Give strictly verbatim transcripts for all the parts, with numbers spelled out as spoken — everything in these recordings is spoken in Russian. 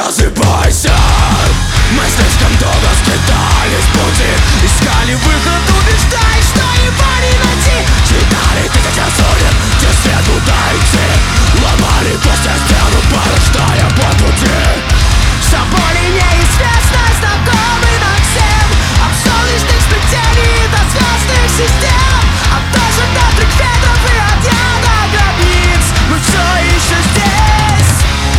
Просыпайся! Мы слишком долго скитались в пути, искали выход, убеждай, что его не найти. Читали тысячи сотен, где свет куда идти, ломали кости стену, порождая по пути. Что боли неизвестно, знакомый нам всем, от солнечных сплетений до звездных систем, от даже до трех ветров и от дня до гробниц. Мы все еще здесь.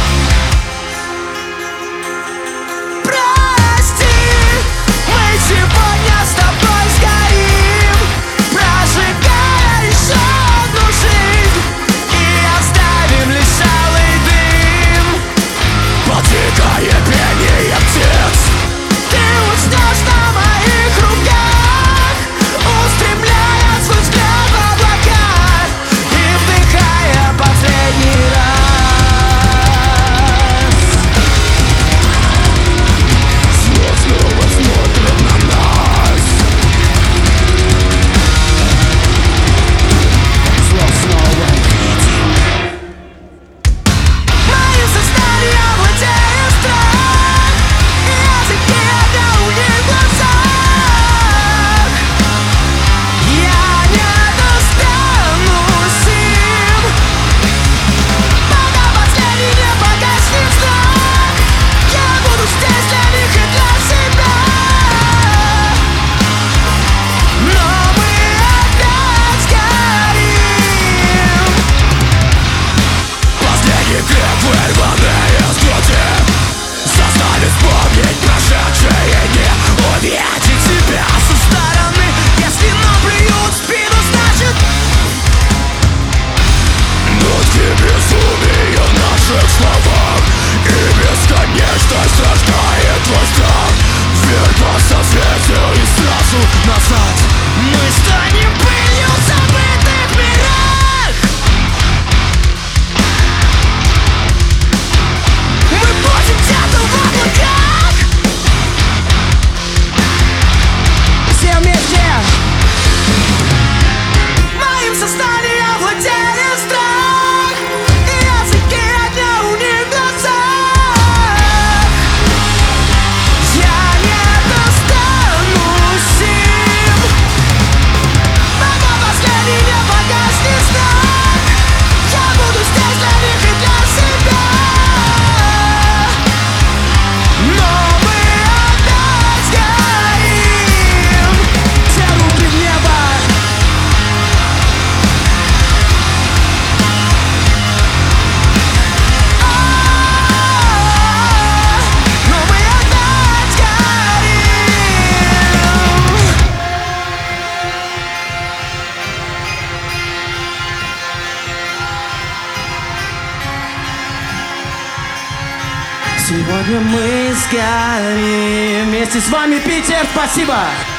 Прости, мы сегодня с тобой сгорим, прожигая еще одну жизнь, и оставим лишь алый дым, подвигая пение птиц. Ты уснешь на моих руках, устремляя свой взгляд в облака и вдыхая последний раз. Зло снова смотрит на нас. Зло снова видит. Моим сознанием владеет страх, и языки огня у них в глазах. Я не достанусь им, пока последний не погаснет знак. Я буду здесь для них и для себя. Но мы опять горим. Последний крик, вырванный из груди, заставит вспомнить прошедшие дни, увидеть себя со стороны. Если нам плюют в спину, значит нотки безумия в наших словах, и бесконечность рождает твой страх. Вверх по созвездию и сразу назад мы станем пылью в забытых мирах. Мы будем где-то в облаках. Все вместе. Моим сознанием владеет страх, и языки огня у них в глазах. Я не достанусь им, пока последний не погаснет знак. Я буду здесь для них и для себя. Но мы опять горим. Все руки в небо. Но мы опять горим. Сегодня мы сгорим. Вместе с вами, Питер, спасибо!